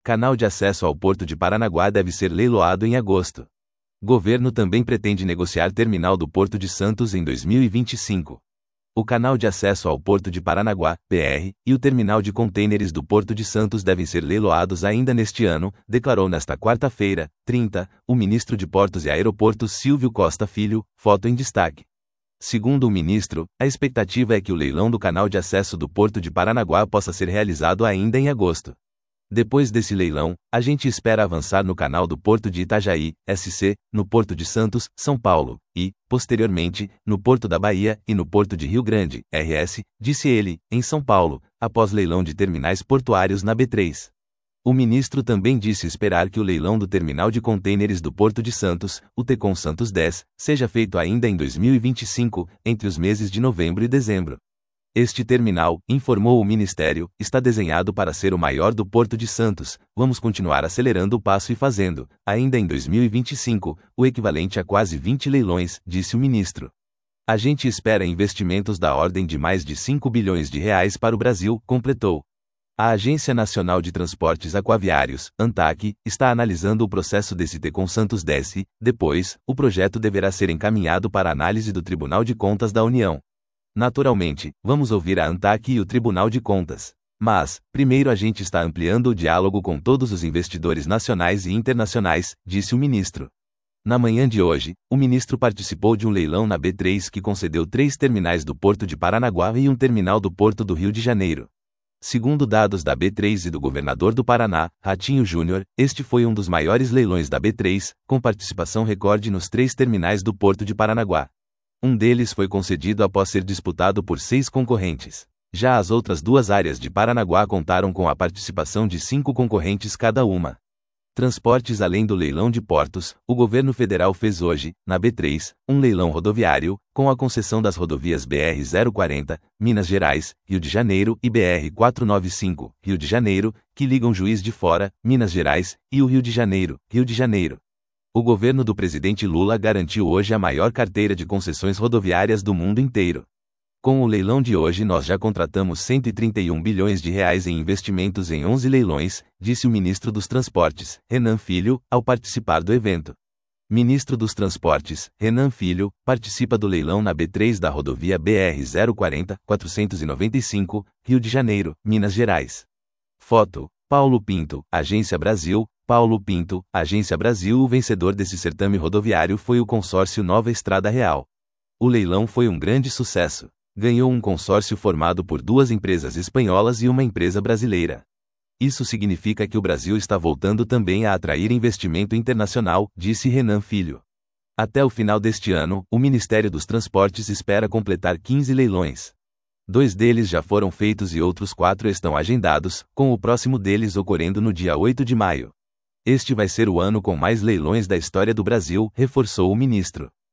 Canal de acesso ao Porto de Paranaguá deve ser leiloado em agosto. Governo também pretende negociar terminal do Porto de Santos em 2025. O canal de acesso ao Porto de Paranaguá, PR, e o terminal de contêineres do Porto de Santos devem ser leiloados ainda neste ano, declarou nesta quarta-feira, 30, o ministro de Portos e Aeroportos Silvio Costa Filho, foto em destaque. Segundo o ministro, a expectativa é que o leilão do canal de acesso do Porto de Paranaguá possa ser realizado ainda em agosto. Depois desse leilão, a gente espera avançar no canal do Porto de Itajaí, SC, no Porto de Santos, São Paulo, e, posteriormente, no Porto da Bahia e no Porto de Rio Grande, RS, disse ele, em São Paulo, após leilão de terminais portuários na B3. O ministro também disse esperar que o leilão do terminal de contêineres do Porto de Santos, o Tecon Santos 10, seja feito ainda em 2025, entre os meses de novembro e dezembro. Este terminal, informou o Ministério, está desenhado para ser o maior do Porto de Santos. Vamos continuar acelerando o passo e fazendo, ainda em 2025, o equivalente a quase 20 leilões, disse o ministro. A gente espera investimentos da ordem de mais de 5 bilhões de reais para o Brasil, completou. A Agência Nacional de Transportes Aquaviários, ANTAQ, está analisando o processo desse Tecon Santos 10 e, depois, o projeto deverá ser encaminhado para análise do Tribunal de Contas da União. Naturalmente, vamos ouvir a ANTAQ e o Tribunal de Contas. Mas, primeiro a gente está ampliando o diálogo com todos os investidores nacionais e internacionais, disse o ministro. Na manhã de hoje, o ministro participou de um leilão na B3 que concedeu 3 terminais do Porto de Paranaguá e um terminal do Porto do Rio de Janeiro. Segundo dados da B3 e do governador do Paraná, Ratinho Júnior, este foi um dos maiores leilões da B3, com participação recorde nos 3 terminais do Porto de Paranaguá. Um deles foi concedido após ser disputado por 6 concorrentes. Já as outras 2 áreas de Paranaguá contaram com a participação de 5 concorrentes cada uma. Transportes. Além do leilão de portos, o governo federal fez hoje, na B3, um leilão rodoviário, com a concessão das rodovias BR-040, Minas Gerais, Rio de Janeiro e BR-495, Rio de Janeiro, que ligam Juiz de Fora, Minas Gerais, e o Rio de Janeiro, Rio de Janeiro. O governo do presidente Lula garantiu hoje a maior carteira de concessões rodoviárias do mundo inteiro. Com o leilão de hoje nós já contratamos 131 bilhões de reais em investimentos em 11 leilões, disse o ministro dos Transportes, Renan Filho, ao participar do evento. Ministro dos Transportes, Renan Filho, participa do leilão na B3 da rodovia BR-040, 495, Rio de Janeiro, Minas Gerais. Foto: Paulo Pinto, Agência Brasil. Paulo Pinto, Agência Brasil. O vencedor desse certame rodoviário foi o consórcio Nova Estrada Real. O leilão foi um grande sucesso. Ganhou um consórcio formado por 2 empresas espanholas e uma empresa brasileira. Isso significa que o Brasil está voltando também a atrair investimento internacional, disse Renan Filho. Até o final deste ano, o Ministério dos Transportes espera completar 15 leilões. 2 deles já foram feitos e outros 4 estão agendados, com o próximo deles ocorrendo no dia 8 de maio. Este vai ser o ano com mais leilões da história do Brasil, reforçou o ministro.